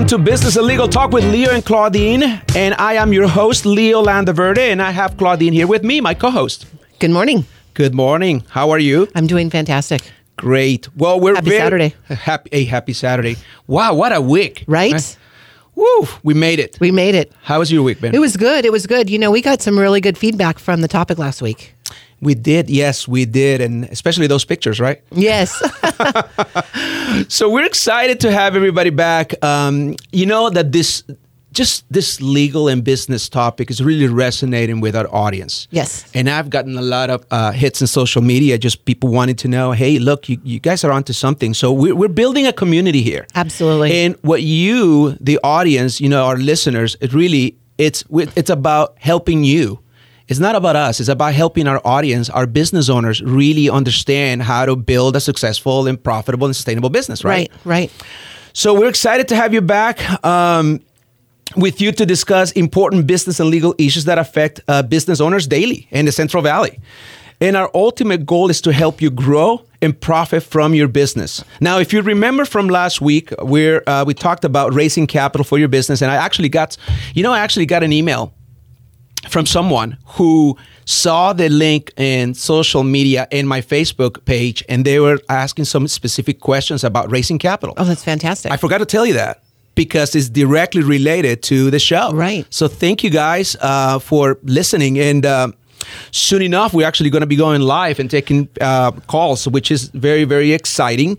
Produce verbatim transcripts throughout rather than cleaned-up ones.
to Business and Legal Talk with Leo and Claudine. And I am your host, Leo Landaverde, and I have Claudine here with me, my co-host. Good morning. Good morning. How are you? I'm doing fantastic. Great. Well, we're Happy very, Saturday. Happy, a happy Saturday. Wow, what a week. Right? right? Woo, we made it. We made it. How was your week, Ben? It was good. It was good. You know, we got some really good feedback from the topic last week. We did. Yes, we did. And especially those pictures, right? Yes. So we're excited to have everybody back. Um, you know that this, just this legal and business topic is really resonating with our audience. Yes. And I've gotten a lot of uh, hits in social media, just people wanting to know, hey, look, you, you guys are onto something. So we're, we're building a community here. Absolutely. And what you, the audience, you know, our listeners, it really, it's it's about helping you. It's not about us. It's about helping our audience, our business owners, really understand how to build a successful and profitable and sustainable business, right? Right, right. So we're excited to have you back um, with you to discuss important business and legal issues that affect uh, business owners daily in the Central Valley. And our ultimate goal is to help you grow and profit from your business. Now, if you remember from last week, where uh, we talked about raising capital for your business, and I actually got, you know, I actually got an email from someone who saw the link in social media in my Facebook page, and they were asking some specific questions about raising capital. Oh, that's fantastic. I forgot to tell you that because it's directly related to the show. Right. So thank you guys uh, for listening. And uh, soon enough, we're actually going to be going live and taking uh, calls, which is very, very exciting.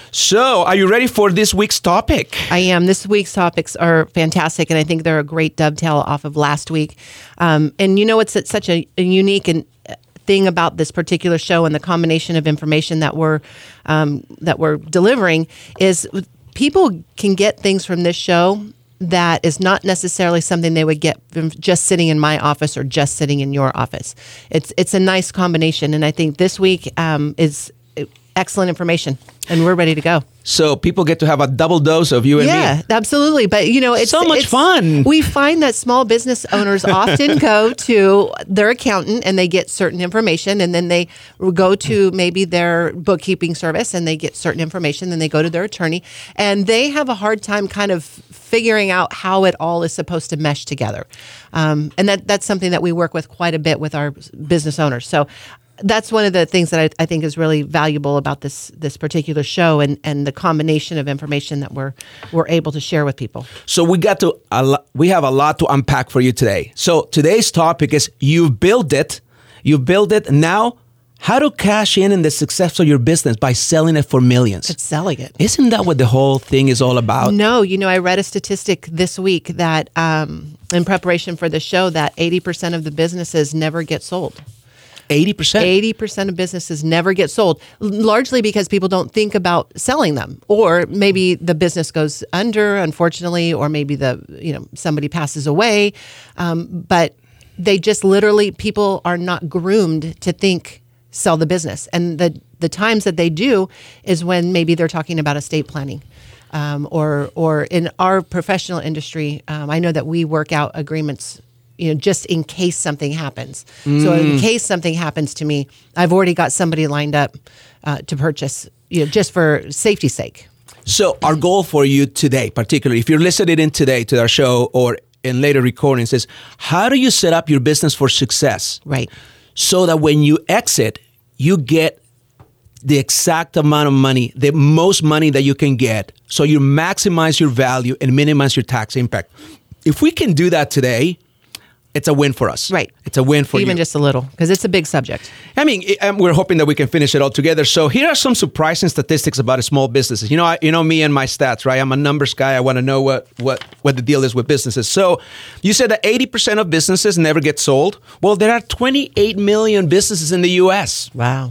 So are you ready for this week's topic? I am. This week's topics are fantastic, and I think they're a great dovetail off of last week. Um, and you know, it's, it's such a, a unique and thing about this particular show and the combination of information that we're um, that we're delivering is people can get things from this show that is not necessarily something they would get from just sitting in my office or just sitting in your office. It's it's a nice combination, and I think this week um, is excellent information, and we're ready to go. So people get to have a double dose of you and yeah, me. Yeah, absolutely. But, you know, it's so much it's, fun. We find that small business owners often go to their accountant and they get certain information, and then they go to maybe their bookkeeping service and they get certain information, then they go to their attorney, and they have a hard time kind of figuring out how it all is supposed to mesh together. Um, and that that's something that we work with quite a bit with our business owners. So that's one of the things that I, I think is really valuable about this this particular show, and, and the combination of information that we're we're able to share with people. So we got to a lo- we have a lot to unpack for you today. So today's topic is you've built it, you built it. Now, how to cash in in the success of your business by selling it for millions. It's selling it. Isn't that what the whole thing is all about? No, you know, I read a statistic this week that um, in preparation for the show that eighty percent of the businesses never get sold. eighty percent? eighty percent of businesses never get sold, largely because people don't think about selling them. Or maybe the business goes under, unfortunately, or maybe the you know somebody passes away. Um, but they just literally, people are not groomed to think sell the business. And the, the times that they do is when maybe they're talking about estate planning. Um, or, or in our professional industry, um, I know that we work out agreements, you know, just in case something happens. Mm. So in case something happens to me, I've already got somebody lined up uh, to purchase, you know, just for safety's sake. So our goal for you today, particularly if you're listening in today to our show or in later recordings, is how do you set up your business for success? Right. So that when you exit, you get the exact amount of money, the most money that you can get. So you maximize your value and minimize your tax impact. If we can do that today, it's a win for us. Right. It's a win for you. Even just a little, because it's a big subject. I mean, it, we're hoping that we can finish it all together. So here are some surprising statistics about small businesses. You know, I, you know me and my stats, right? I'm a numbers guy. I want to know what, what, what the deal is with businesses. So you said that eighty percent of businesses never get sold. Well, there are twenty-eight million businesses in the U S. Wow.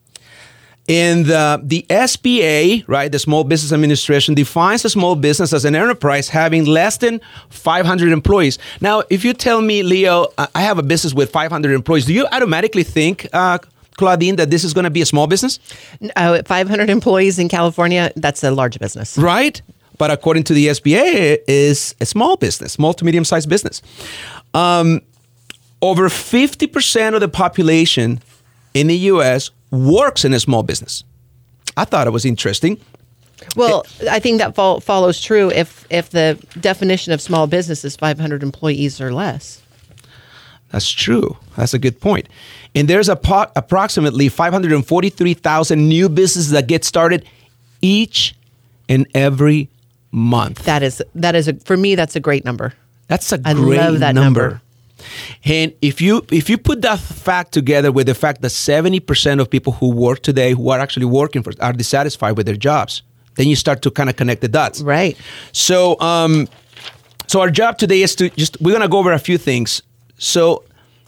And the, the S B A, right, the Small Business Administration, defines a small business as an enterprise having less than five hundred employees. Now, if you tell me, Leo, I have a business with five hundred employees, do you automatically think, uh, Claudine, that this is going to be a small business? Uh, five hundred employees in California, that's a large business. Right? But according to the S B A, it is a small business, small to medium-sized business. Um, over fifty percent of the population in the U S works in a small business. I thought it was interesting. Well, I think that fol- follows true if if the definition of small business is five hundred employees or less. That's true. That's a good point. And there's a po- approximately five hundred forty-three thousand new businesses that get started each and every month. That is that is a, for me that's a great number. That's a I great love that number. number. And if you if you put that fact together with the fact that seventy percent of people who work today who are actually working for are dissatisfied with their jobs, then you start to kind of connect the dots. Right. So um so our job today is to just we're going to go over a few things. So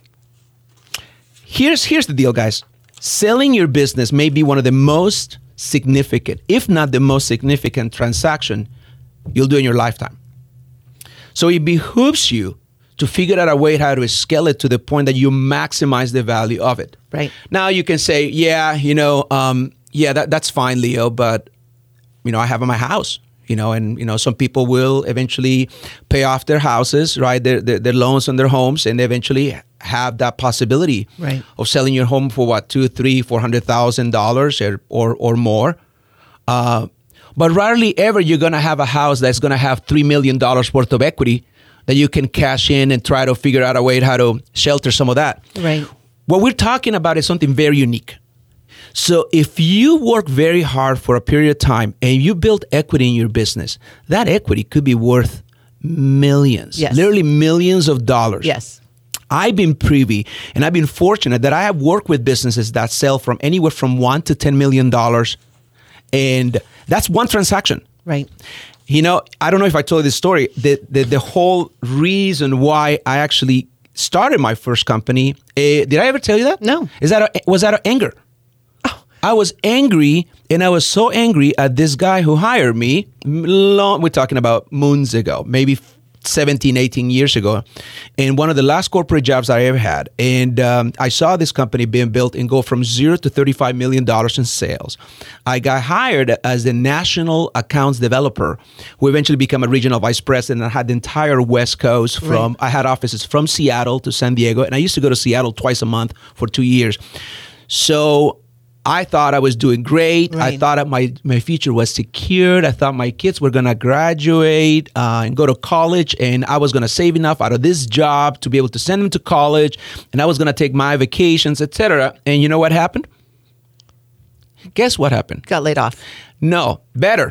here's here's the deal, guys. Selling your business may be one of the most significant, if not the most significant transaction you'll do in your lifetime. So it behooves you to figure out a way how to scale it to the point that you maximize the value of it. Right. Now you can say, yeah, you know, um, yeah, that, that's fine, Leo, but, you know, I have my house, you know, and, you know, some people will eventually pay off their houses, right, their, their, their loans on their homes, and eventually have that possibility right. of selling your home for what, two, three, four hundred thousand dollars or, or or more. Uh, but rarely ever you're gonna have a house that's gonna have three million dollars worth of equity that you can cash in and try to figure out a way how to shelter some of that. Right. What we're talking about is something very unique. So if you work very hard for a period of time and you build equity in your business, that equity could be worth millions, yes. literally millions of dollars. Yes. I've been privy and I've been fortunate that I have worked with businesses that sell from anywhere from one to ten million dollars. And that's one transaction. Right. You know, I don't know if I told you this story. The, the, the whole reason why I actually started my first company, uh, did I ever tell you that? No. Is that a, was that out of anger? Oh. I was angry, and I was so angry at this guy who hired me. Long, we're talking about moons ago, maybe seventeen, eighteen years ago, in one of the last corporate jobs I ever had. And um, I saw this company being built and go from zero to thirty-five million dollars in sales. I got hired as the national accounts developer, who eventually became a regional vice president. I had the entire West Coast from, right. I had offices from Seattle to San Diego, and I used to go to Seattle twice a month for two years. So I thought I was doing great. Right. I thought that my, my future was secured. I thought my kids were going to graduate uh, and go to college, and I was going to save enough out of this job to be able to send them to college, and I was going to take my vacations, et cetera. And you know what happened? Guess what happened? Got laid off. No, better.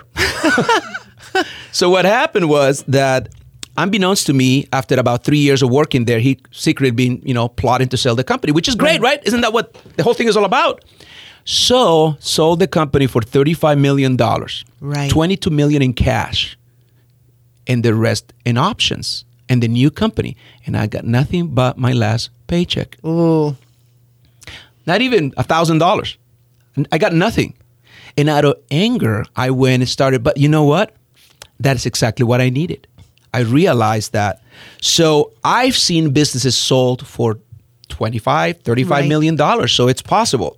So what happened was that, unbeknownst to me, after about three years of working there, he secretly been, you know, plotting to sell the company, which is great, right? Isn't that what the whole thing is all about? So sold the company for thirty-five million dollars, right. twenty-two million dollars in cash, and the rest in options and the new company. And I got nothing but my last paycheck. Ooh. Not even one thousand dollars. I got nothing. And out of anger, I went and started. But you know what? That's exactly what I needed. I realized that. So I've seen businesses sold for twenty-five, thirty-five right. million dollars. So it's possible.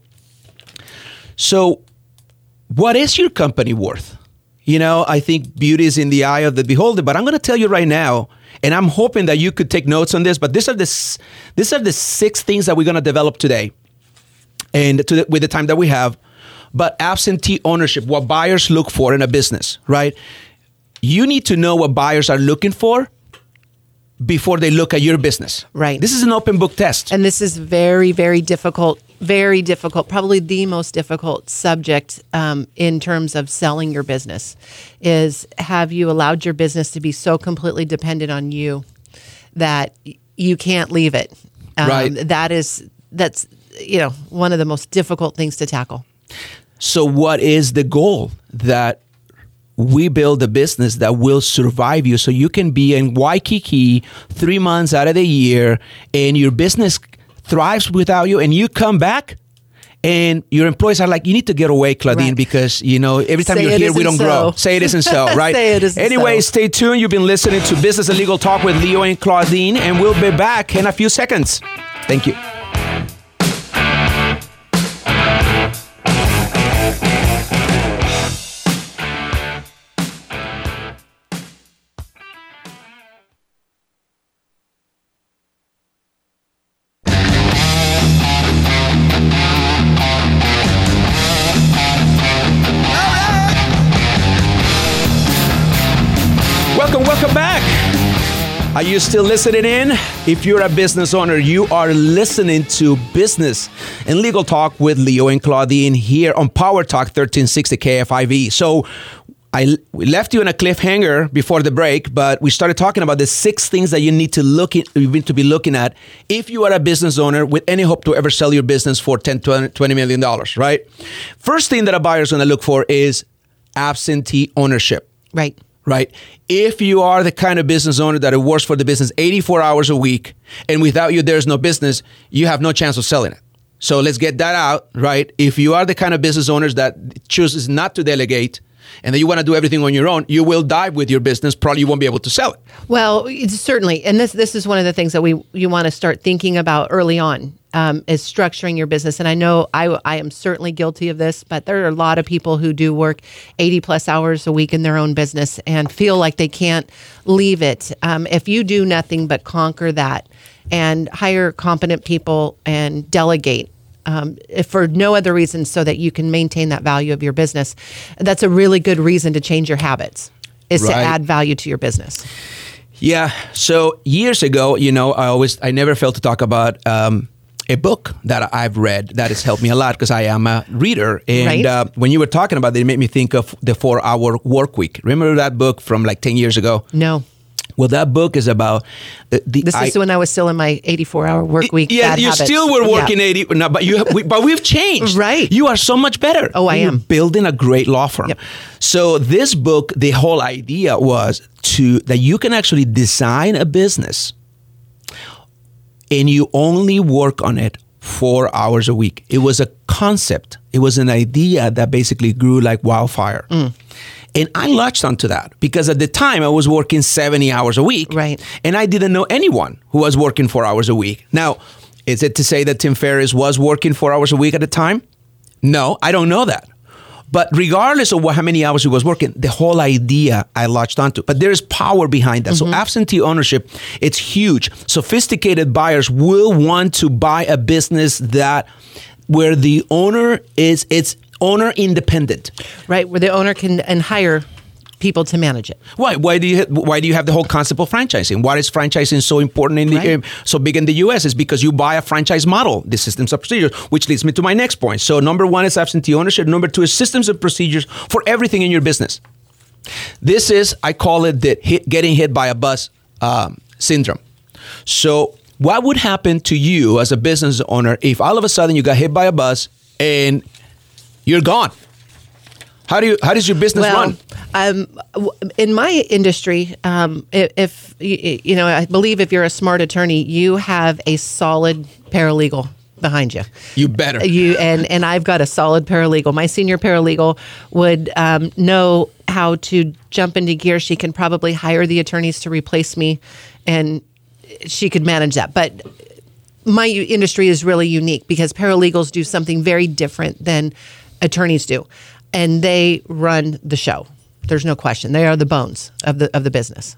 So what is your company worth? You know, I think beauty is in the eye of the beholder, but I'm going to tell you right now, and I'm hoping that you could take notes on this, but these are the, these are the six things that we're going to develop today and to the, with the time that we have. But absentee ownership, what buyers look for in a business, right? You need to know what buyers are looking for before they look at your business. Right. This is an open book test. And this is very, very difficult, very difficult, probably the most difficult subject um, in terms of selling your business is, have you allowed your business to be so completely dependent on you that you can't leave it? Um, right. That is, that's, you know, one of the most difficult things to tackle. So what is the goal? That we build a business that will survive you so you can be in Waikiki three months out of the year and your business thrives without you, and you come back and your employees are like, you need to get away, Claudine, right. because, you know, every time Say you're here, we don't so. grow. Say it isn't so, right? Say it isn't anyway, so. Stay tuned. You've been listening to Business and Legal Talk with Leo and Claudine, and we'll be back in a few seconds. Thank you. Are you still listening in? If you're a business owner, you are listening to Business and Legal Talk with Leo and Claudine here on Power Talk thirteen sixty K F I V. So I we left you in a cliffhanger before the break, but we started talking about the six things that you need to look at, you need to be looking at if you are a business owner with any hope to ever sell your business for ten, twenty million dollars, right? First thing that a buyer is going to look for is absentee ownership. Right. Right. If you are the kind of business owner that works for the business eighty-four hours a week, and without you, there's no business, you have no chance of selling it. So let's get that out, right? If you are the kind of business owners that chooses not to delegate and that you want to do everything on your own, you will die with your business. Probably you won't be able to sell it. Well, it's certainly. And this this is one of the things that we you want to start thinking about early on. Um, is structuring your business. And I know I, I am certainly guilty of this, but there are a lot of people who do work eighty plus hours a week in their own business and feel like they can't leave it. Um, if you do nothing but conquer that and hire competent people and delegate, um, if for no other reason so that you can maintain that value of your business, that's a really good reason to change your habits, is Right. to add value to your business. Yeah. So years ago, you know, I always, I never failed to talk about um, a book that I've read that has helped me a lot because I am a reader. And Right. uh, when you were talking about it, it made me think of the four hour work week. Remember that book from like ten years ago? No. Well, that book is about uh, the. This is I, when I was still in my eighty-four hour work week. Yeah, bad you habits. still were working Yeah. eighty, no, but you, have, we, but we've changed. Right. You are so much better. Oh, I You're am. building a great law firm. Yep. So this book, the whole idea was to that you can actually design a business, and you only work on it four hours a week. It was a concept. It was an idea that basically grew like wildfire. Mm. And I latched onto that because at the time I was working seventy hours a week. Right. And I didn't know anyone who was working four hours a week. Now, is it to say that Tim Ferriss was working four hours a week at the time? No, I don't know that. But regardless of what, how many hours he was working, the whole idea I latched onto. But there is power behind that. Mm-hmm. So absentee ownership, it's huge. Sophisticated buyers will want to buy a business that where the owner is, it's owner independent. Right, where the owner can and hire people to manage it. Why? Why do you Why do you have the whole concept of franchising? Why is franchising so important in the Right. um, so big in the U S? Is because you buy a franchise model, the systems of procedures, which leads me to my next point. So number one is absentee ownership. Number two is systems and procedures for everything in your business. This is, I call it the hit, getting hit by a bus um, syndrome. So what would happen to you as a business owner if all of a sudden you got hit by a bus and you're gone? How do you? How does your business well, run? Um, w- in my industry, um, if, if you, you know, I believe if you're a smart attorney, you have a solid paralegal behind you. You better. You and and I've got a solid paralegal. My senior paralegal would um, know how to jump into gear. She can probably hire the attorneys to replace me, and she could manage that. But my industry is really unique because paralegals do something very different than attorneys do. And they run the show. There's no question. They are the bones of the of the business.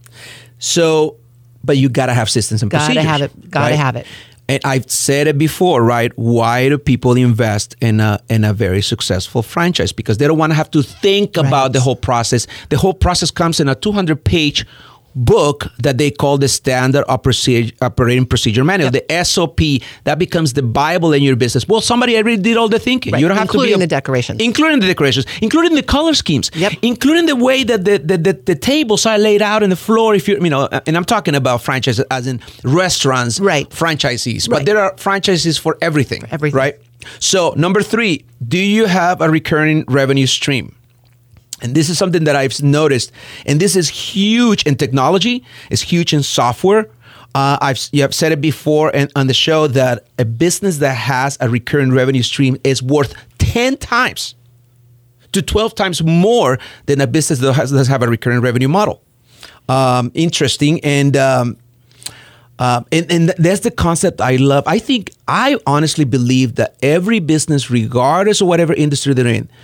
So, but you gotta have systems and Gotta procedures. have it. Gotta right? have it. And I've said it before, right? Why do people invest in a in a very successful franchise? Because they don't want to have to think Right. about the whole process. The whole process comes in a two hundred page book that they call the Standard Operating Procedure Manual, Yep. the S O P. That becomes the Bible in your business. Well, somebody already did all the thinking. Right. You don't have Including to be a, the decorations. including the decorations, including the color schemes, Yep. including the way that the, the, the, the tables are laid out in the floor. If you you know, and I'm talking about franchises as in restaurants, Right. franchisees, but Right. there are franchises for everything, For everything. right? So number three, do you have a recurring revenue stream? And this is something that I've noticed, and this is huge in technology. It's huge in software. Uh, I've you have said it before and on the show that a business that has a recurring revenue stream is worth ten times to twelve times more than a business that has, doesn't have a recurring revenue model. Um, interesting, and um, uh, and and that's the concept I love. I think I honestly believe that every business, regardless of whatever industry they're in,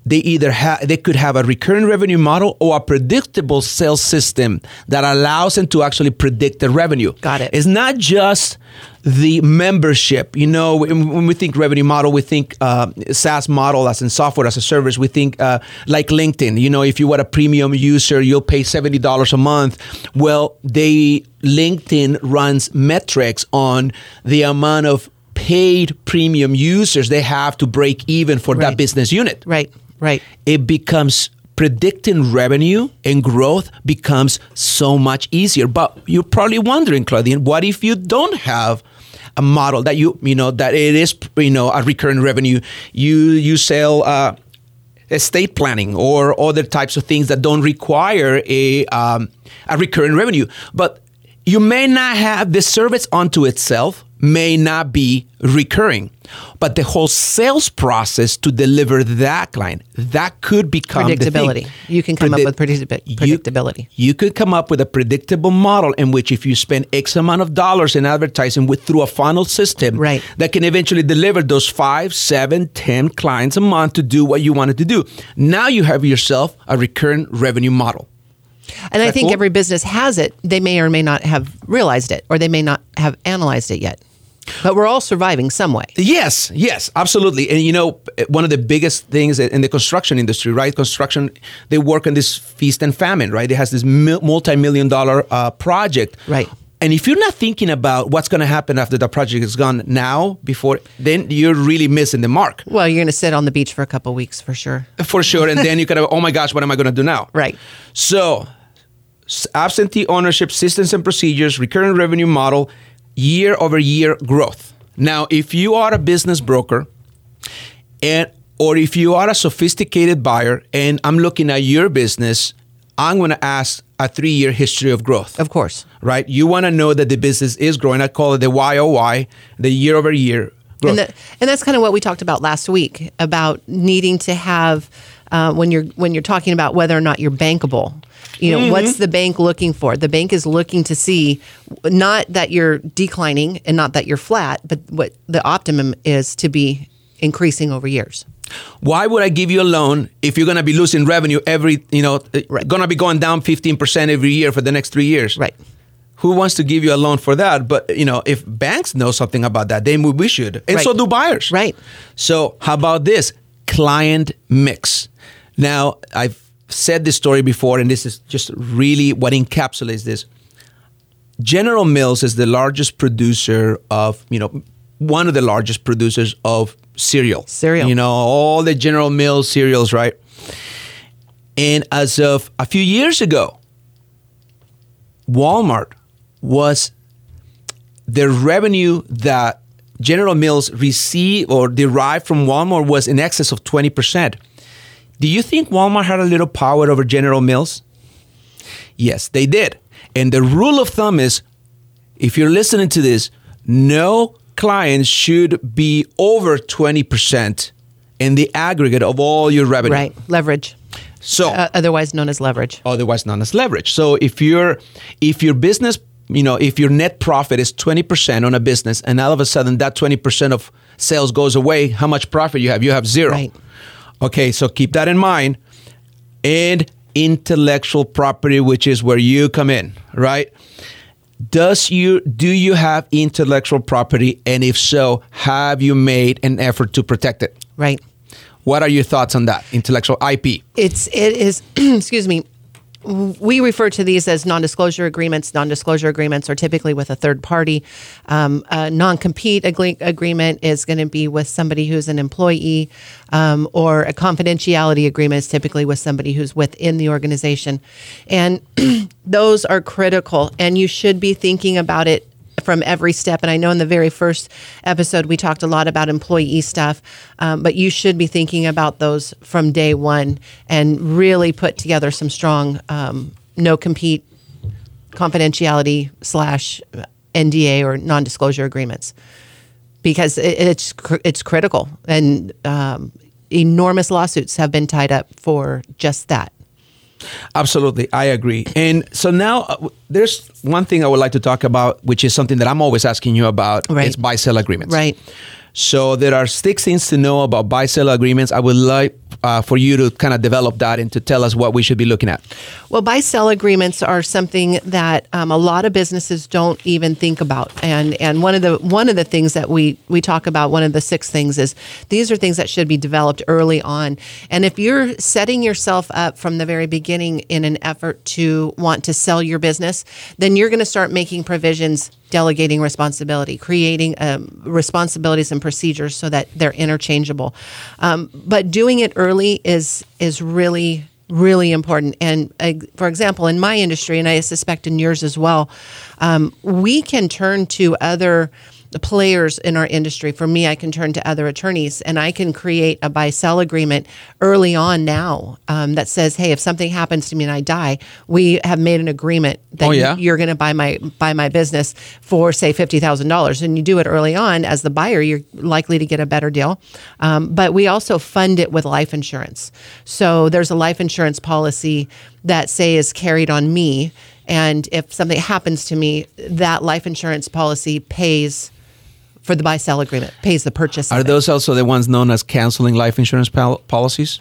they either have they could have a recurring revenue model or a predictable sales system that allows them to actually predict the revenue. Got it. It's not just the membership. You know, when, when we think revenue model, we think uh, SaaS model as in software as a service. We think uh, like LinkedIn. You know, if you are a premium user, you'll pay seventy dollars a month. Well, they LinkedIn runs metrics on the amount of paid premium users they have to break even for Right. that business unit. Right, right. It becomes predicting revenue and growth becomes so much easier. But you're probably wondering, Claudine, what if you don't have a model that you you know that it is you know a recurring revenue? You you sell uh, estate planning or other types of things that don't require a um, a recurring revenue, but you may not have the service unto itself may not be recurring, but the whole sales process to deliver that client, that could become the Predictability. thing. You can come Predi- up with predictabi- you- predictability. You, could come up with a predictable model in which if you spend X amount of dollars in advertising with through a funnel system Right. that can eventually deliver those five, seven, ten clients a month to do what you wanted to do. Now you have yourself a recurring revenue model. And I that think cool? every business has it. They may or may not have realized it, or they may not have analyzed it yet. But we're all surviving some way. Yes, yes, absolutely. And you know, one of the biggest things in the construction industry, right? Construction, they work on this feast and famine, right? It has this mil- multi-million dollar uh, project. Right. And if you're not thinking about what's going to happen after the project is gone now, before, then you're really missing the mark. Well, you're going to sit on the beach for a couple of weeks for sure. For sure. And then you kind of, oh my gosh, what am I going to do now? Right. So, s- absentee ownership, systems and procedures, recurring revenue model, year over year growth. Now, if you are a business broker and or if you are a sophisticated buyer and I'm looking at your business, I'm going to ask a three-year history of growth. Of course. Right? You want to know that the business is growing. I call it the Y O Y, the year over year growth. And, that, and that's kind of what we talked about last week about needing to have uh, when you're when you're talking about whether or not you're bankable. You know, mm-hmm. What's the bank looking for? The bank is looking to see not that you're declining and not that you're flat, but what the optimum is to be increasing over years. Why would I give you a loan if you're going to be losing revenue every, you know, Right. going to be going down fifteen percent every year for the next three years? Right. Who wants to give you a loan for that? But, you know, if banks know something about that, then we should. And Right. so do buyers. Right. So how about this? Client mix. Now, I've said this story before, and this is just really what encapsulates this. General Mills is the largest producer of, you know, one of the largest producers of cereal. Cereal. You know, all the General Mills cereals, right? And as of a few years ago, Walmart was the revenue that General Mills received or derived from Walmart was in excess of twenty percent. Do you think Walmart had a little power over General Mills? Yes, they did. And the rule of thumb is, if you're listening to this, no client should be over twenty percent in the aggregate of all your revenue. Right. Leverage. So, Uh, otherwise known as leverage. otherwise known as leverage. So if you're, if your business, you know, if your net profit is twenty percent on a business and all of a sudden that twenty percent of sales goes away, how much profit you have? You have zero. Right. Okay, so keep that in mind. And intellectual property, which is where you come in, right? Does you do you have intellectual property? And if so, have you made an effort to protect it? Right. What are your thoughts on that, intellectual I P? It's it is excuse me. We refer to these as non-disclosure agreements. Non-disclosure agreements are typically with a third party. Um, a non-compete ag- agreement is going to be with somebody who's an employee, um, or a confidentiality agreement is typically with somebody who's within the organization. And those are critical, and you should be thinking about it from every step. And I know in the very first episode, we talked a lot about employee stuff, um, but you should be thinking about those from day one and really put together some strong um, no-compete, confidentiality slash N D A or non-disclosure agreements, because it, it's cr- it's critical. And um, enormous lawsuits have been tied up for just that. Absolutely, I agree. And so now uh, there's one thing I would like to talk about, which is something that I'm always asking you about. Right. It's buy-sell agreements. Right. So there are six things to know about buy-sell agreements. I would like uh, for you to kind of develop that and to tell us what we should be looking at. Well, buy-sell agreements are something that um, a lot of businesses don't even think about, and and one of the one of the things that we we talk about, one of the six things, is these are things that should be developed early on. And if you're setting yourself up from the very beginning in an effort to want to sell your business, then you're going to start making provisions, delegating responsibility, creating um, responsibilities and procedures so that they're interchangeable. Um, but doing it early is is really, really important. And uh, for example, in my industry, and I suspect in yours as well, um, we can turn to other players in our industry. For me, I can turn to other attorneys and I can create a buy-sell agreement early on now um, that says, hey, if something happens to me and I die, we have made an agreement that oh, yeah? you're going to buy my buy my business for, say, fifty thousand dollars. And you do it early on. As the buyer, you're likely to get a better deal. Um, but we also fund it with life insurance. So there's a life insurance policy that, say, is carried on me. And if something happens to me, that life insurance policy pays for the buy-sell agreement, pays the purchase. Are of those it. also the ones known as canceling life insurance pol- policies?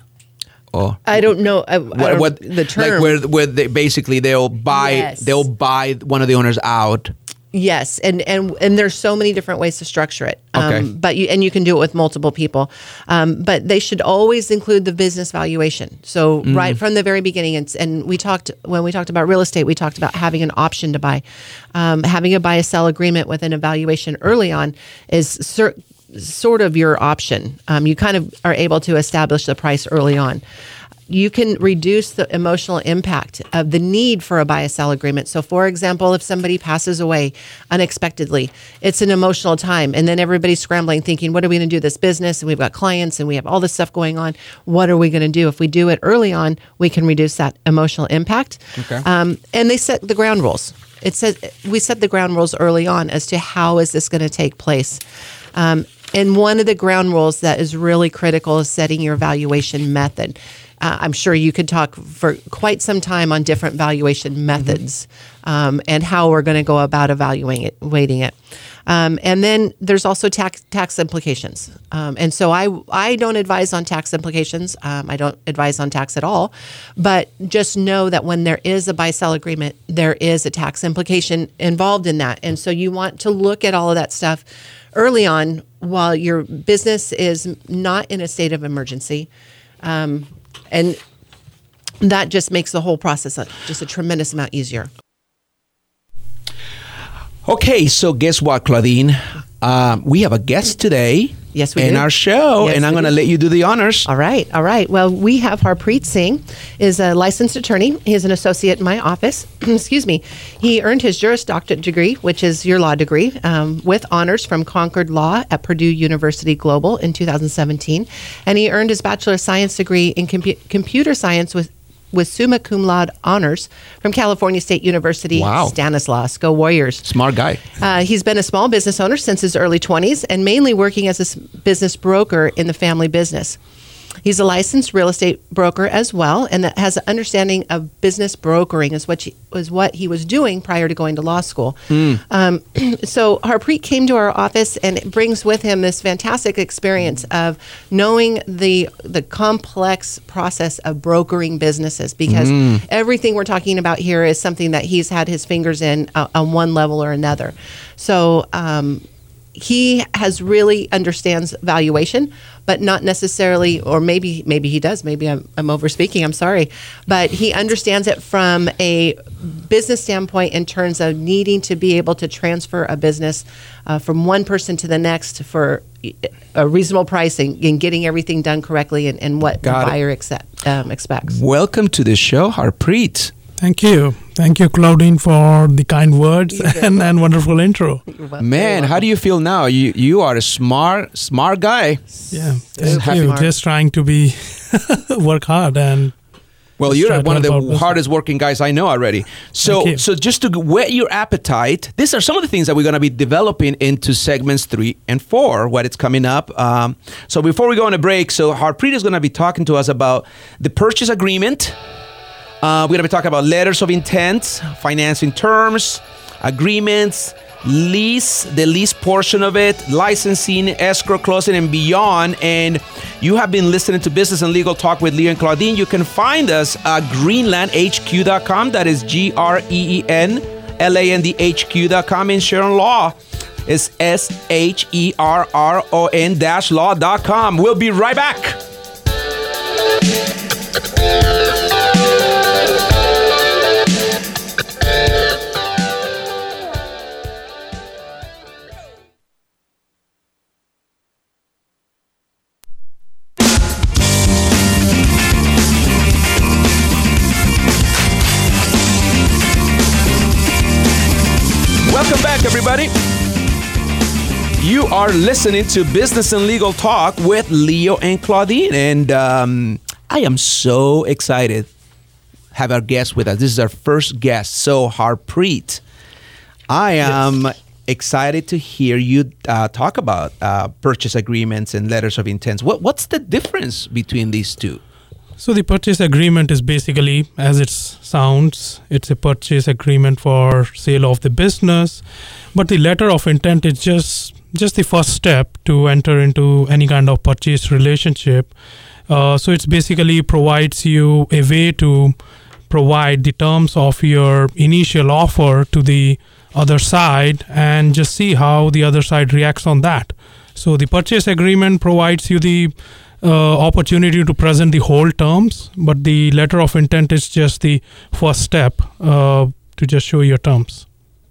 Or I don't know I, I what, don't, what the term. like where where they basically they'll buy Yes. they'll buy one of the owners out. Yes, and and and there's so many different ways to structure it. Um, Okay. But you and you can do it with multiple people. Um, but they should always include the business valuation. So Mm-hmm. right from the very beginning, and, and we talked when we talked about real estate, we talked about having an option to buy, um, having a buy a sell agreement with an evaluation early on is cer- sort of your option. Um, you kind of are able to establish the price early on. You can reduce the emotional impact of the need for a buy-sell agreement. So, for example, if somebody passes away unexpectedly, it's an emotional time. And then everybody's scrambling, thinking, what are we going to do this business? And we've got clients and we have all this stuff going on. What are we going to do? If we do it early on, we can reduce that emotional impact. Okay. Um, and they set the ground rules. It says we set the ground rules early on as to how is this going to take place. Um, and one of the ground rules that is really critical is setting your valuation method. Uh, I'm sure you could talk for quite some time on different valuation methods um, and how we're going to go about evaluating it, weighting it. Um, and then there's also tax tax implications. Um, and so I I don't advise on tax implications. Um, I don't advise on tax at all. But just know that when there is a buy-sell agreement, there is a tax implication involved in that. And so you want to look at all of that stuff early on while your business is not in a state of emergency. Um, and that just makes the whole process a, just a tremendous amount easier. Okay, so guess what, Claudine? Um, we have a guest today. Yes, we in do. our show, Yes, and I'm we going to do. let you do the honors. All right, all right. Well, we have Harpreet Singh, is a licensed attorney. He is an associate in my office. Excuse me. He earned his Juris Doctorate degree, which is your law degree, um, with honors from Concord Law at Purdue University Global in two thousand seventeen, and he earned his Bachelor of Science degree in compu- computer science with. with summa cum laude honors from California State University, Wow. Stanislaus. Go Warriors. Smart guy. Uh, he's been a small business owner since his early twenties and mainly working as a s- business broker in the family business. He's a licensed real estate broker as well, and that has an understanding of business brokering is what, she, was what he was doing prior to going to law school. Um, so Harpreet came to our office and brings with him this fantastic experience of knowing the the complex process of brokering businesses, because everything we're talking about here is something that he's had his fingers in uh, on one level or another. So um, he has really understands valuation, but not necessarily, or maybe maybe he does. Maybe I'm, I'm over speaking. I'm sorry, but he understands it from a business standpoint in terms of needing to be able to transfer a business uh, from one person to the next for a reasonable pricing and getting everything done correctly and, and what Got the it. buyer accept, um, expects. Welcome to the show, Harpreet. Thank you. Thank you, Claudine, for the kind words and, and wonderful intro. Man, how do you feel now? You you are a smart smart guy. Yeah, Super thank you. smart. Just trying to be work hard and Well, Let's you're try to one of help our the business. hardest working guys I know already. So, Thank you. so just to whet your appetite, these are some of the things that we're going to be developing into segments three and four, what it's coming up. Um, so before we go on a break, so Harpreet is going to be talking to us about the purchase agreement, Uh, we're going to be talking about letters of intent, financing terms, agreements, lease, the lease portion of it, licensing, escrow closing, and beyond. And you have been listening to Business and Legal Talk with Leo and Claudine. You can find us at greenland h q dot com. That is G R E E N L A N D H Q dot com. And Sharon Law is S H E R R O N dash law dot com. We'll be right back. Welcome back, everybody. You are listening to Business and Legal Talk with Leo and Claudine, and um, I am so excited to have our guest with us. This is our first guest, so Harpreet. I am yes. excited to hear you uh, talk about uh, purchase agreements and letters of intent. What, what's the difference between these two? So the purchase agreement is basically, as it sounds, it's a purchase agreement for sale of the business. But the letter of intent is just just the first step to enter into any kind of purchase relationship. Uh, so it's basically provides you a way to provide the terms of your initial offer to the other side and just see how the other side reacts on that. So the purchase agreement provides you the Uh, opportunity to present the whole terms, but the letter of intent is just the first step uh, to just show your terms.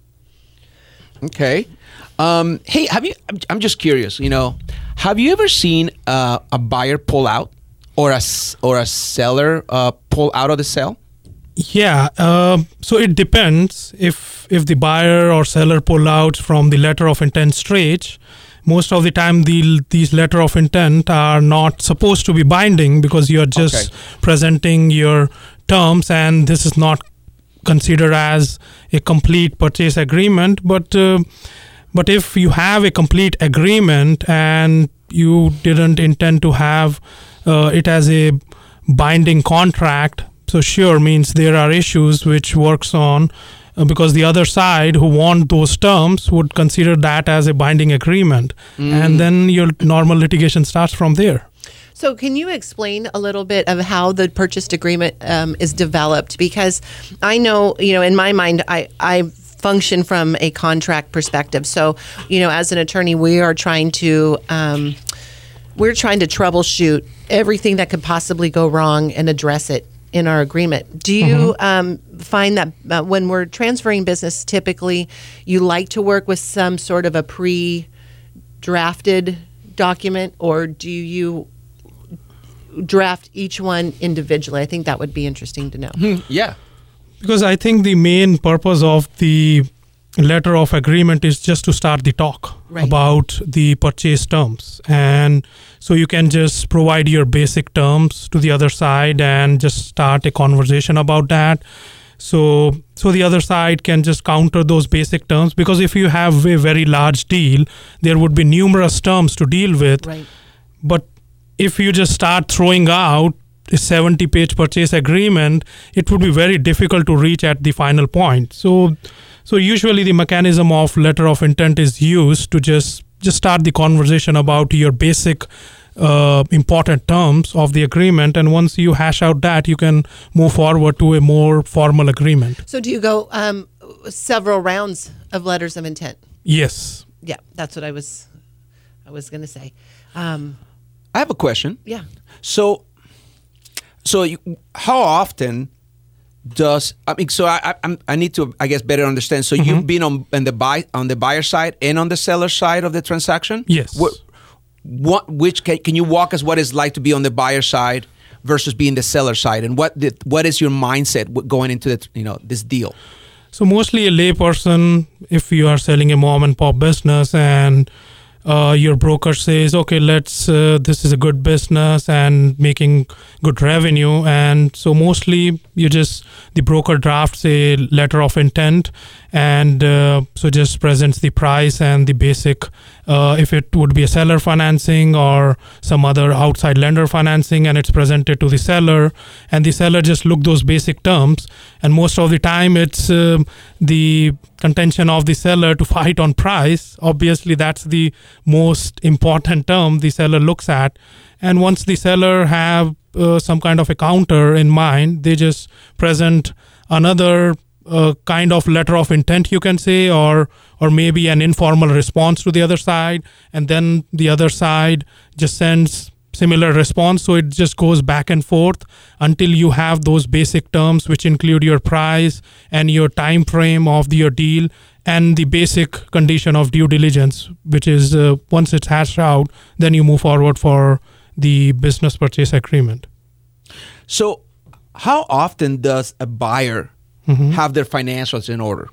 Okay. Um, hey, have you? I'm, I'm just curious. You know, have you ever seen uh, a buyer pull out or a or a seller uh, pull out of the sale? Yeah. Uh, so it depends if if the buyer or seller pull out from the letter of intent stage. Most of the time, the, these letter of intent are not supposed to be binding because you're just okay. presenting your terms, and this is not considered as a complete purchase agreement. But uh, but if you have a complete agreement and you didn't intend to have uh, it as a binding contract, so sure means there are issues which works on. Uh, because the other side who want those terms would consider that as a binding agreement. Mm. And then your normal litigation starts from there. So can you explain a little bit of how the purchase agreement um, is developed? Because I know, you know, in my mind, I, I function from a contract perspective. So, you know, as an attorney, we are trying to... Um, we're trying to troubleshoot everything that could possibly go wrong and address it in our agreement. Do you mm-hmm. um, find that uh, when we're transferring business, typically you like to work with some sort of a pre-drafted document, or do you draft each one individually? I think that would be interesting to know. Yeah. Because I think the main purpose of the letter of agreement is just to start the talk right. about the purchase terms. And so you can just provide your basic terms to the other side and just start a conversation about that. So so the other side can just counter those basic terms, because if you have a very large deal, there would be numerous terms to deal with. Right. But if you just start throwing out a seventy-page purchase agreement, it would be very difficult to reach at the final point. So So usually the mechanism of letter of intent is used to just, just start the conversation about your basic uh, important terms of the agreement. And once you hash out that, you can move forward to a more formal agreement. So do you go um, several rounds of letters of intent? Yes. Yeah, that's what I was I was going to say. Um, I have a question. Yeah. So, so you, how often... Does I mean? So I I, I need to I guess better understand. So mm-hmm. you've been on, on the buy on the buyer side and on the seller side of the transaction. Yes. What, what which can, can you walk us what it's like to be on the buyer side versus being the seller side, and what did, what is your mindset going into the, you know this deal? So mostly a layperson, if you are selling a mom and pop business and uh, your broker says, okay, let's, uh, this is a good business and making good revenue. And so mostly you just, the broker drafts a letter of intent and uh, so just presents the price and the basic, uh, if it would be a seller financing or some other outside lender financing, and it's presented to the seller, and the seller just look those basic terms, and most of the time it's uh, the contention of the seller to fight on price. Obviously that's the most important term the seller looks at, and once the seller have uh, some kind of a counter in mind, they just present another uh, kind of letter of intent, you can say, or or maybe an informal response to the other side, and then the other side just sends similar response. So it just goes back and forth until you have those basic terms, which include your price and your time frame of the, your deal, and the basic condition of due diligence, which is uh, once it's hashed out, then you move forward for the business purchase agreement. So how often does a buyer mm-hmm. have their financials in order?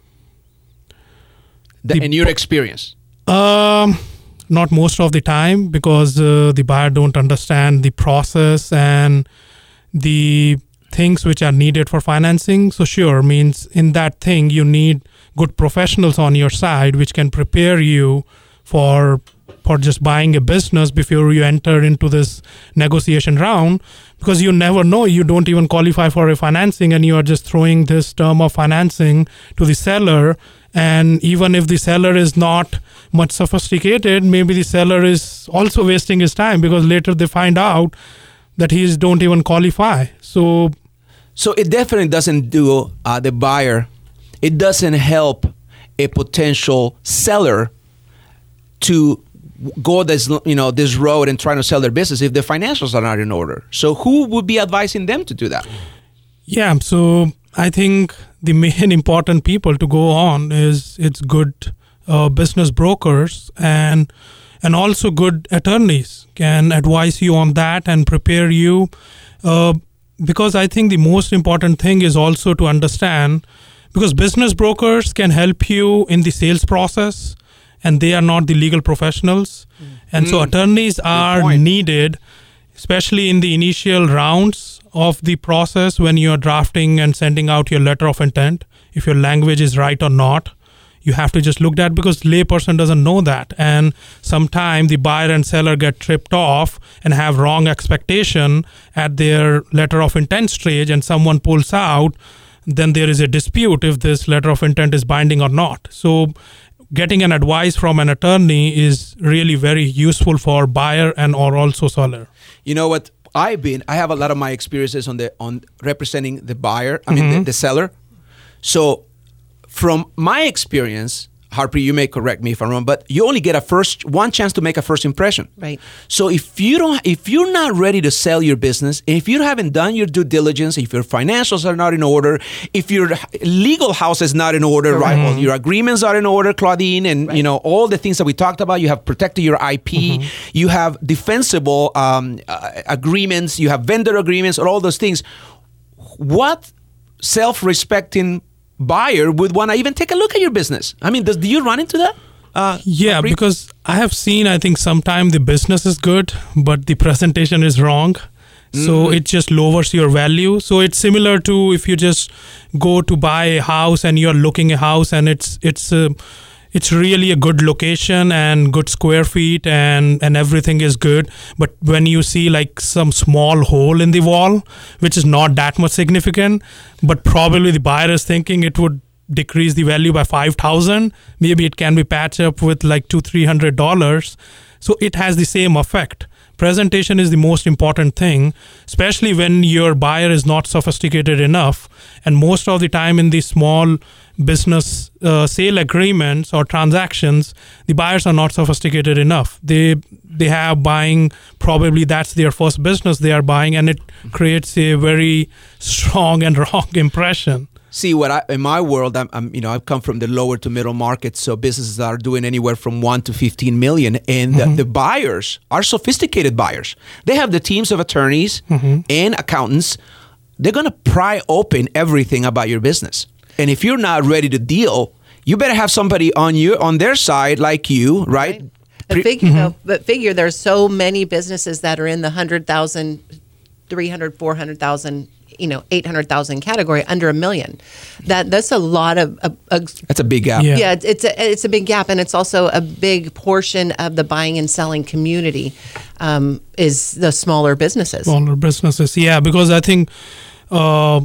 The, the, in your experience? Um, not most of the time, because uh, the buyer don't understand the process and the things which are needed for financing. So sure, means in that thing you need good professionals on your side which can prepare you for for just buying a business before you enter into this negotiation round, because you never know, you don't even qualify for a financing and you are just throwing this term of financing to the seller. And even if the seller is not much sophisticated, maybe the seller is also wasting his time, because later they find out that he don't even qualify. So so it definitely doesn't do uh, the buyer, it doesn't help a potential seller to go this, you know, this road and trying to sell their business if the financials are not in order. So who would be advising them to do that? Yeah, so I think the main important people to go on is it's good uh, business brokers and and also good attorneys can advise you on that and prepare you. Uh, because I think the most important thing is also to understand, because business brokers can help you in the sales process, and they are not the legal professionals. Mm. And mm. so attorneys are needed, especially in the initial rounds of the process when you're drafting and sending out your letter of intent. If your language is right or not, you have to just look at, because layperson doesn't know that. And sometimes the buyer and seller get tripped off and have wrong expectation at their letter of intent stage, and someone pulls out, then there is a dispute if this letter of intent is binding or not. So getting an advice from an attorney is really very useful for buyer and or also seller. You know what? I've been, I have a lot of my experiences on the on representing the buyer, I mean Mm-hmm. the, the seller. So from my experience, Harpreet, you may correct me if I'm wrong, but you only get a first one chance to make a first impression. Right. So if you don't, if you're not ready to sell your business, if you haven't done your due diligence, if your financials are not in order, if your legal house is not in order, right? Well, your agreements are in order, Claudine, and right. you know all the things that we talked about. You have protected your I P, mm-hmm. you have defensible um, uh, agreements, you have vendor agreements, or all those things. What self-respecting buyer would want to even take a look at your business? I mean, does do you run into that? Uh, yeah, Harpreet? because I have seen, I think sometimes the business is good, but the presentation is wrong. Mm-hmm. So it just lowers your value. So it's similar to if you just go to buy a house and you're looking a house and it's it's uh, it's really a good location and good square feet and, and everything is good. But when you see like some small hole in the wall, which is not that much significant, but probably the buyer is thinking it would decrease the value by five thousand, maybe it can be patched up with like two, three hundred dollars. So it has the same effect. Presentation is the most important thing, especially when your buyer is not sophisticated enough. And most of the time in these small business uh, sale agreements or transactions, the buyers are not sophisticated enough. They they have buying, probably that's their first business they are buying, and it creates a very strong and wrong impression. See, what I in my world, I'm, I'm you know I've come from the lower to middle market, so businesses that are doing anywhere from one to fifteen million, and mm-hmm. the, the buyers are sophisticated buyers. They have the teams of attorneys mm-hmm. and accountants. They're gonna pry open everything about your business, and if you're not ready to deal, you better have somebody on you on their side like you, right? right. But figure, mm-hmm. no, but figure there's so many businesses that are in the hundred thousand, three hundred, four hundred thousand you know, eight hundred thousand category under a million. That that's a lot of a, a, That's a big gap. Yeah. yeah, it's a it's a big gap, and it's also a big portion of the buying and selling community um, is the smaller businesses. Smaller businesses, yeah, because I think uh,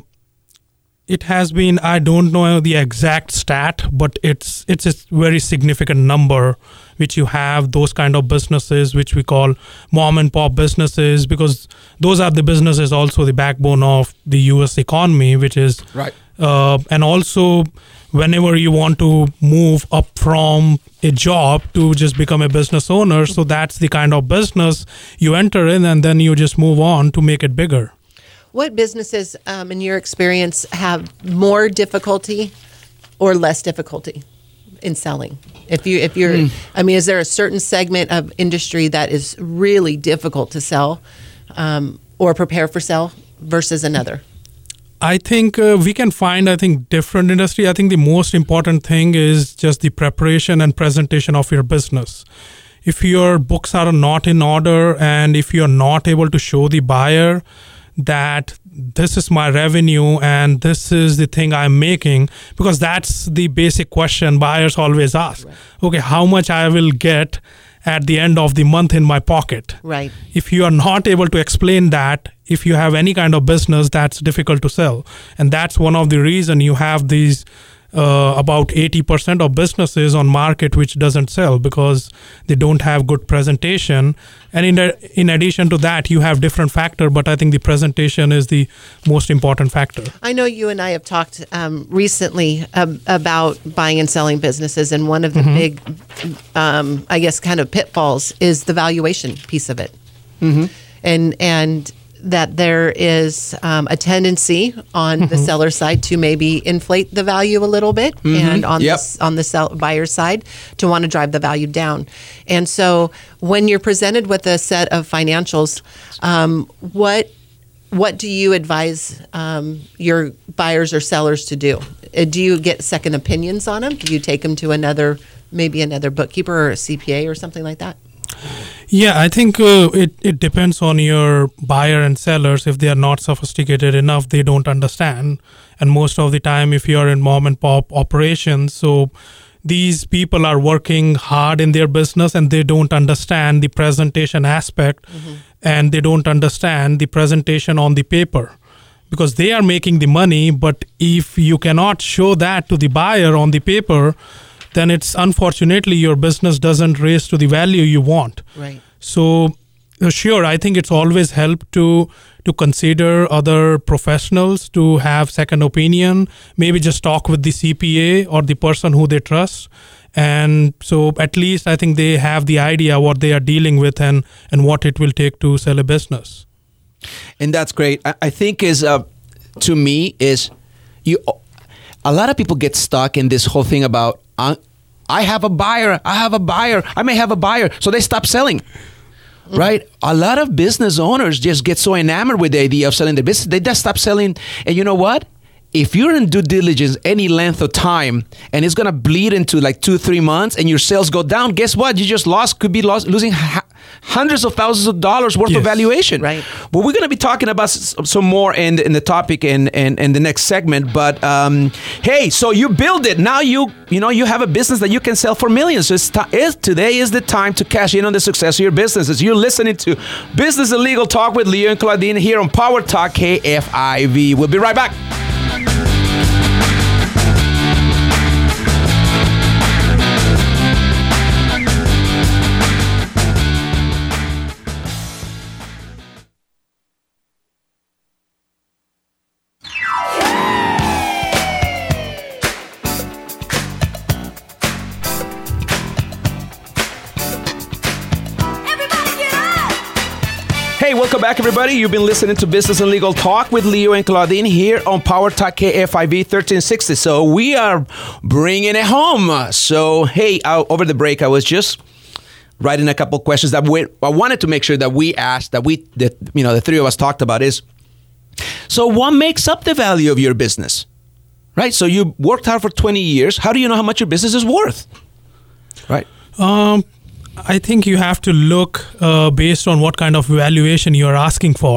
it has been. I don't know the exact stat, but it's it's a very significant number which you have those kind of businesses which we call mom and pop businesses, because those are the businesses also the backbone of the U S economy, which is Right. Uh, and also, whenever you want to move up from a job to just become a business owner, so that's the kind of business you enter in, and then you just move on to make it bigger. What businesses, um, in your experience, have more difficulty or less difficulty in selling? If you, if you're, I mean, is there a certain segment of industry that is really difficult to sell um, or prepare for sale versus another? I think uh, we can find, I think, different industry. I think the most important thing is just the preparation and presentation of your business. If your books are not in order and if you're not able to show the buyer that this is my revenue and this is the thing I'm making, because that's the basic question buyers always ask. Right. Okay, how much I will get at the end of the month in my pocket? Right. If you are not able to explain that, if you have any kind of business, that's difficult to sell. And that's one of the reason you have these uh, about eighty percent of businesses on market which doesn't sell because they don't have good presentation. And in, in addition to that, you have different factor, but I think the presentation is the most important factor. I know you and I have talked um, recently um, about buying and selling businesses, and one of the mm-hmm. big, um, I guess, kind of pitfalls is the valuation piece of it. Mm-hmm. And and that there is um, a tendency on mm-hmm. the seller side to maybe inflate the value a little bit, mm-hmm. and on yep. the on the sell, buyer side to want to drive the value down. And so, when you're presented with a set of financials, um, what what do you advise um, your buyers or sellers to do? Uh, do you get second opinions on them? Do you take them to another, maybe another bookkeeper or a C P A or something like that? Yeah, I think uh, it, it depends on your buyer and sellers. If they are not sophisticated enough, they don't understand. And most of the time, if you are in mom and pop operations, so these people are working hard in their business and they don't understand the presentation aspect, mm-hmm. and they don't understand the presentation on the paper, because they are making the money. But if you cannot show that to the buyer on the paper, then it's unfortunately your business doesn't raise to the value you want. Right. So uh, sure, I think it's always helped to to consider other professionals to have second opinion, maybe just talk with the C P A or the person who they trust. And so at least I think they have the idea what they are dealing with and, and what it will take to sell a business. And that's great. I, I think is, uh, to me, is you. A lot of people get stuck in this whole thing about, uh, I have a buyer, I have a buyer, I may have a buyer, so they stop selling, mm-hmm. right? A lot of business owners just get so enamored with the idea of selling their business, they just stop selling. And you know what? If you're in due diligence any length of time and it's going to bleed into like two, three months and your sales go down, guess what? You just lost, could be lost, losing ha- hundreds of thousands of dollars worth yes. of valuation. Right. Well, we're going to be talking about s- some more in, in the topic in, in, in the next segment. But um, hey, so you build it. Now you you know, you have a business that you can sell for millions. So it's t- it's, today is the time to cash in on the success of your business. As you're listening to Business and Legal Talk with Leo and Claudine here on Power Talk K F I V. We'll be right back. Hey, welcome back, everybody. You've been listening to Business and Legal Talk with Leo and Claudine here on Power Talk K F I V thirteen sixty. So we are bringing it home. So, hey, I, over the break, I was just writing a couple questions that we, I wanted to make sure that we asked, that we, that, you know, the three of us talked about is, so what makes up the value of your business, right? So you worked hard for twenty years. How do you know how much your business is worth, right? Um. I think you have to look uh, based on what kind of valuation you are asking for.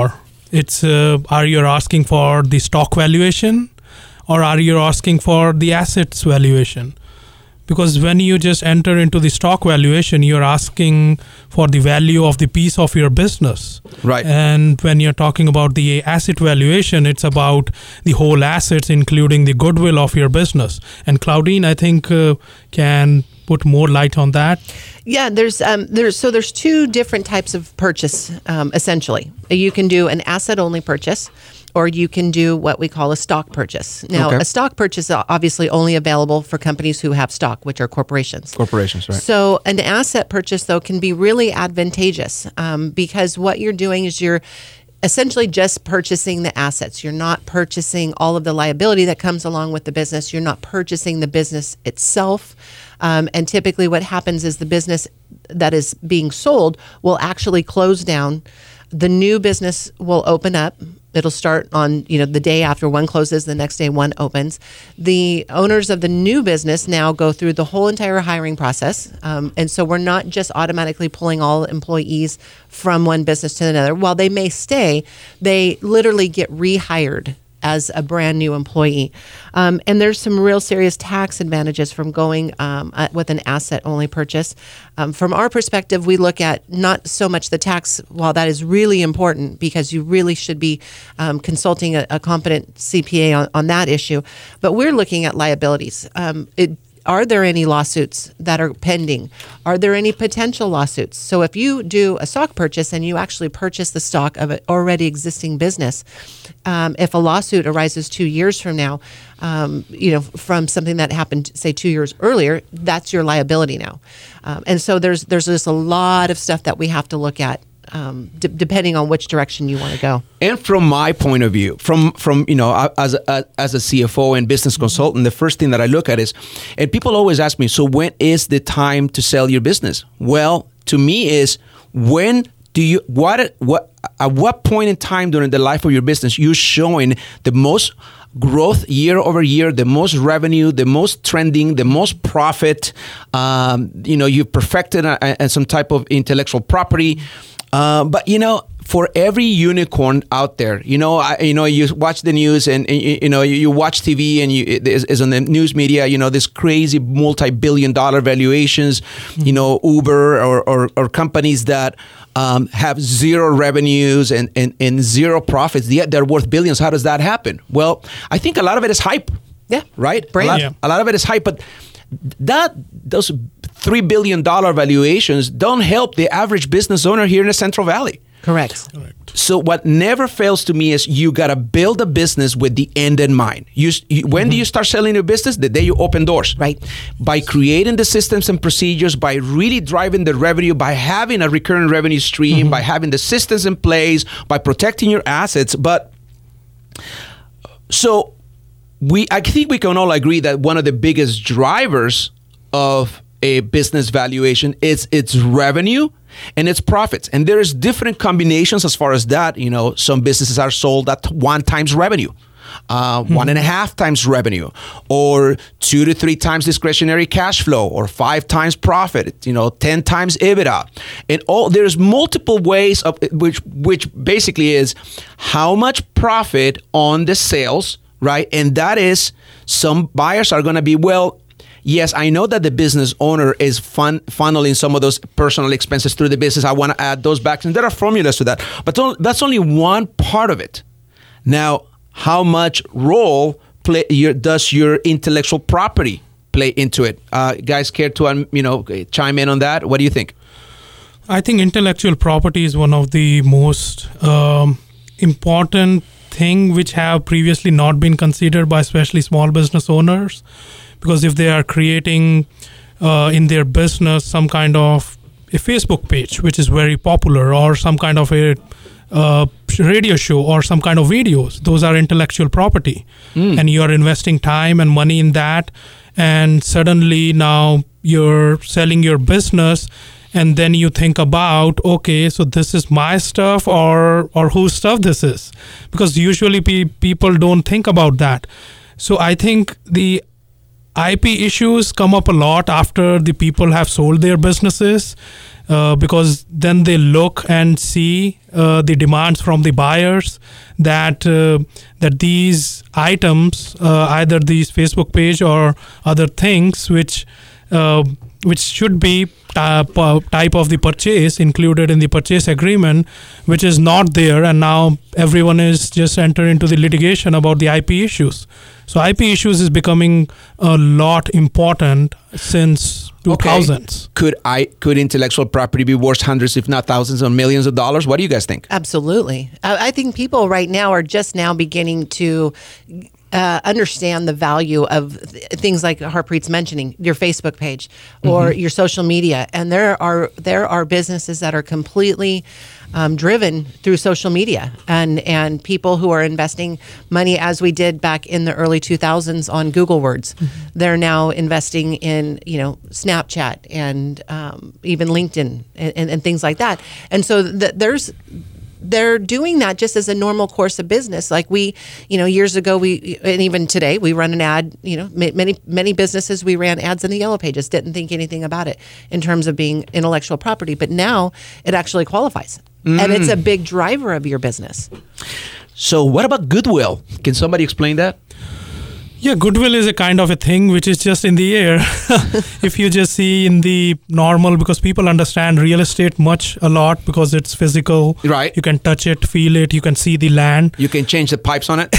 It's uh, are you asking for the stock valuation, or are you asking for the assets valuation? Because when you just enter into the stock valuation, you're asking for the value of the piece of your business. Right. And when you're talking about the asset valuation, it's about the whole assets, including the goodwill of your business. And Claudine, I think, uh, can put more light on that. Yeah, there's um, there's so there's two different types of purchase. Um, essentially, you can do an asset-only purchase, or you can do what we call a stock purchase. Now, Okay. a stock purchase is obviously only available for companies who have stock, which are corporations. Corporations, right. So an asset purchase, though, can be really advantageous um, because what you're doing is you're essentially just purchasing the assets. You're not purchasing all of the liability that comes along with the business. You're not purchasing the business itself. Um, and typically what happens is the business that is being sold will actually close down. The new business will open up. It'll start on, you know, the day after one closes, the next day one opens. The owners of the new business now go through the whole entire hiring process. Um, and so we're not just automatically pulling all employees from one business to another. While they may stay, they literally get rehired as a brand new employee. Um, and there's some real serious tax advantages from going um, uh, with an asset-only purchase. Um, from our perspective, we look at not so much the tax, while that is really important because you really should be um, consulting a, a competent C P A on, on that issue, but we're looking at liabilities. Um, it, Are there any lawsuits that are pending? Are there any potential lawsuits? So if you do a stock purchase and you actually purchase the stock of an already existing business, um, if a lawsuit arises two years from now, um, you know, from something that happened, say, two years earlier, that's your liability now. Um, and so there's there's just a lot of stuff that we have to look at. Um, d- depending on which direction you want to go. And from my point of view, from from you know, as a, as a C F O and business consultant, the first thing that I look at is, and people always ask me, so when is the time to sell your business? Well, to me is when do you what what at what point in time during the life of your business you're showing the most growth year over year, the most revenue, the most trending, the most profit. Um, you know, you've perfected a, a, some type of intellectual property. Uh, but, you know, for every unicorn out there, you know, I, you know, you watch the news and, and you, you know, you, you watch T V and you, it is, is on the news media, you know, this crazy multi-billion dollar valuations, mm-hmm. you know, Uber or, or, or companies that um, have zero revenues and, and, and zero profits, yet they're worth billions. How does that happen? Well, I think a lot of it is hype. Yeah. Right? Brain. A lot, yeah. a lot of it is hype, but that those three billion dollars valuations don't help the average business owner here in the Central Valley. Correct. Correct. So what never fails to me is you got to build a business with the end in mind. You, you, when mm-hmm. do you start selling your business? The day you open doors. Right. By creating the systems and procedures, by really driving the revenue, by having a recurring revenue stream, mm-hmm. by having the systems in place, by protecting your assets. But so we, I think we can all agree that one of the biggest drivers of a business valuation is its revenue and its profits. And there's different combinations as far as that. You know, some businesses are sold at one times revenue, uh, hmm. one and a half times revenue, or two to three times discretionary cash flow, or five times profit, you know, ten times EBITDA. And all there's multiple ways of which, which basically is how much profit on the sales, right? And that is, some buyers are going to be, well, yes, I know that the business owner is fun, funneling some of those personal expenses through the business. I want to add those back. And there are formulas to that. But that's only one part of it. Now, how much role play your, does your intellectual property play into it? Uh, guys, care to um, you know chime in on that? What do you think? I think intellectual property is one of the most um, important thing which have previously not been considered by especially small business owners. Because if they are creating uh, in their business some kind of a Facebook page, which is very popular, or some kind of a uh, radio show or some kind of videos, those are intellectual property. Mm. And you are investing time and money in that. And suddenly now you're selling your business. And then you think about, okay, so this is my stuff or or whose stuff this is. Because usually pe- people don't think about that. So I think the I P issues come up a lot after the people have sold their businesses. uh, because then they look and see uh, the demands from the buyers that uh, that these items, uh, either these Facebook page or other things, which uh, which should be type, uh, type of the purchase included in the purchase agreement, which is not there, and now everyone is just entering into the litigation about the I P issues. So I P issues is becoming a lot important since two thousands. Okay. Could I could intellectual property be worth hundreds, if not thousands, of millions of dollars? What do you guys think? Absolutely. I I think people right now are just now beginning to Uh, understand the value of th- things like Harpreet's mentioning, your Facebook page or mm-hmm. your social media, and there are there are businesses that are completely um, driven through social media, and and people who are investing money, as we did back in the early two thousands on Google Words. Mm-hmm. They're now investing in you know Snapchat and um, even LinkedIn and, and, and things like that, and so th- there's. They're doing that just as a normal course of business. Like we, you know, years ago, we, and even today, we run an ad, you know, many, many businesses, we ran ads in the Yellow Pages, didn't think anything about it in terms of being intellectual property. But now it actually qualifies. Mm. And it's a big driver of your business. So what about goodwill? Can somebody explain that? Yeah, goodwill is a kind of a thing which is just in the air. If you just see in the normal, because people understand real estate much a lot because it's physical. Right. You can touch it, feel it, you can see the land. You can change the pipes on it.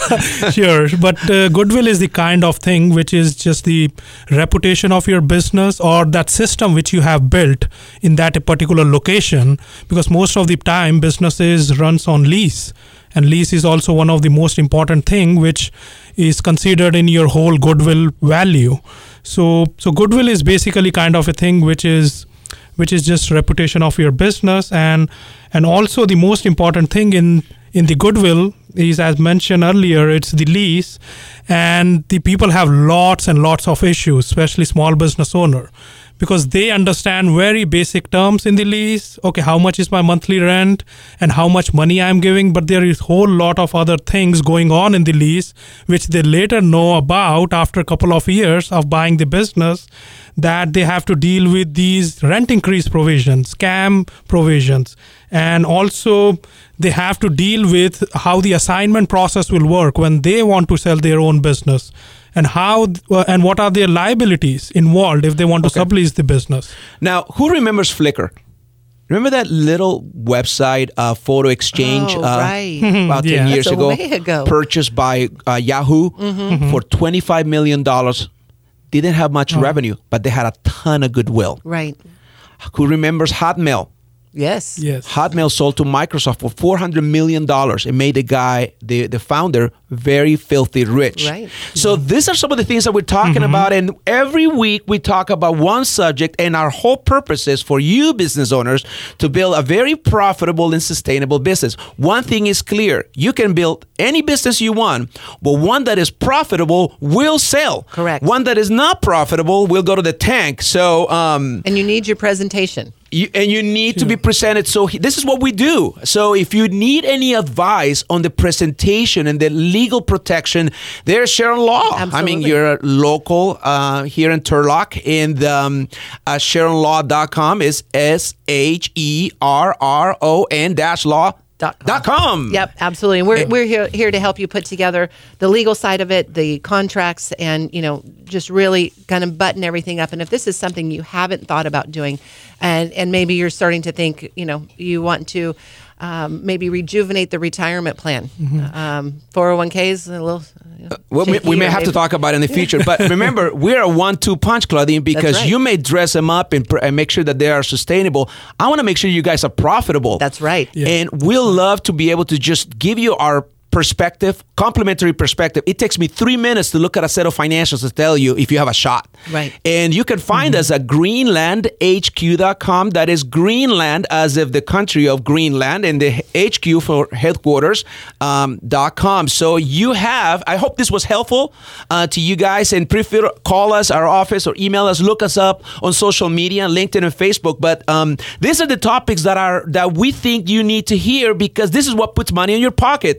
Sure. But uh, goodwill is the kind of thing which is just the reputation of your business or that system which you have built in that particular location. Because most of the time businesses runs on lease. And lease is also one of the most important thing which is considered in your whole goodwill value. So so goodwill is basically kind of a thing which is which is just reputation of your business, and and also the most important thing in in the goodwill is, as mentioned earlier, it's the lease, and the people have lots and lots of issues, especially small business owner. Because they understand very basic terms in the lease. Okay, how much is my monthly rent and how much money I'm giving? But there is a whole lot of other things going on in the lease, which they later know about after a couple of years of buying the business, that they have to deal with these rent increase provisions, scam provisions. And also they have to deal with how the assignment process will work when they want to sell their own business. And how uh, and what are their liabilities involved if they want to okay. sublease the business? Now, who remembers Flickr? Remember that little website, uh, photo exchange, oh, uh, right. about ten yeah. years That's ago, a way ago, purchased by uh, Yahoo mm-hmm. for twenty-five million dollars. Didn't have much oh. revenue, but they had a ton of goodwill. Right. Who remembers Hotmail? Yes. Yes. Hotmail sold to Microsoft for four hundred million dollars. It made the guy, the, the founder, very filthy rich. Right. So mm-hmm. these are some of the things that we're talking mm-hmm. about. And every week we talk about one subject, and our whole purpose is for you business owners to build a very profitable and sustainable business. One thing is clear. You can build any business you want, but one that is profitable will sell. Correct. One that is not profitable will go to the tank. So, um, and you need your presentation. You, and you need sure. to be presented. So he, this is what we do. So if you need any advice on the presentation and the legal protection, there's Sharon Law. Absolutely. I mean, you're local uh, here in Turlock, and um, uh, sharon law dot com is S H E R R O N dash law. Dot com. Dot com. Yep, absolutely. And we're we're here here to help you put together the legal side of it, the contracts, and you know, just really kind of button everything up. And if this is something you haven't thought about doing, and and maybe you're starting to think, you know, you want to um, maybe rejuvenate the retirement plan, mm-hmm. um, four oh one k's a little. You know, uh, well, we, we may have maybe. to talk about it in the future, but remember, we're a one-two punch, Claudine, because right. you may dress them up and, pr- and make sure that they are sustainable. I want to make sure you guys are profitable. That's right. Yeah. And we'll love to be able to just give you our perspective, complementary perspective. It takes me three minutes to look at a set of financials to tell you if you have a shot. Right. And you can find mm-hmm. us at greenland h q dot com. That is Greenland, as if the country of Greenland, and the H Q for headquarters, um, dot com. So you have, I hope this was helpful uh, to you guys, and prefer call us, our office, or email us, look us up on social media, LinkedIn and Facebook. But um, these are the topics that are that we think you need to hear, because this is what puts money in your pocket. You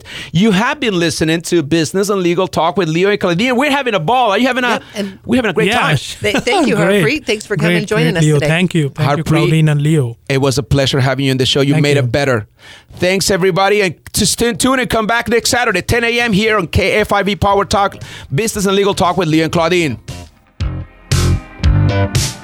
you have been listening to Business and Legal Talk with Leo and Claudine. We're having a ball. Are you having a? Yep, and we're having a great yeah, time. Th- thank you, Great. Harpreet. Thanks for coming Great, and joining great, us Leo. today. Thank you. Thank you, Harpreet. Claudine and Leo. It was a pleasure having you on the show. You Thank made you. it better. Thanks, everybody. And to stay tuned and come back next Saturday, ten a.m. here on K F I V Power Talk, Business and Legal Talk with Leo and Claudine.